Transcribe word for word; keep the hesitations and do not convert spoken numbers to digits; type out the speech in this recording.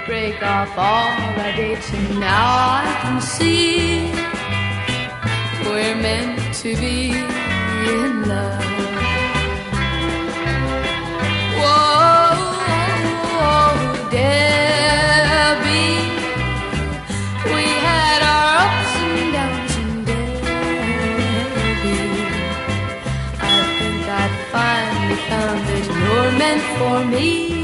break off all our dates, and now I can see we're meant to be in love. Whoa, Debbie, we had our ups and downs, and Debbie, I think I finally found that you're meant for me.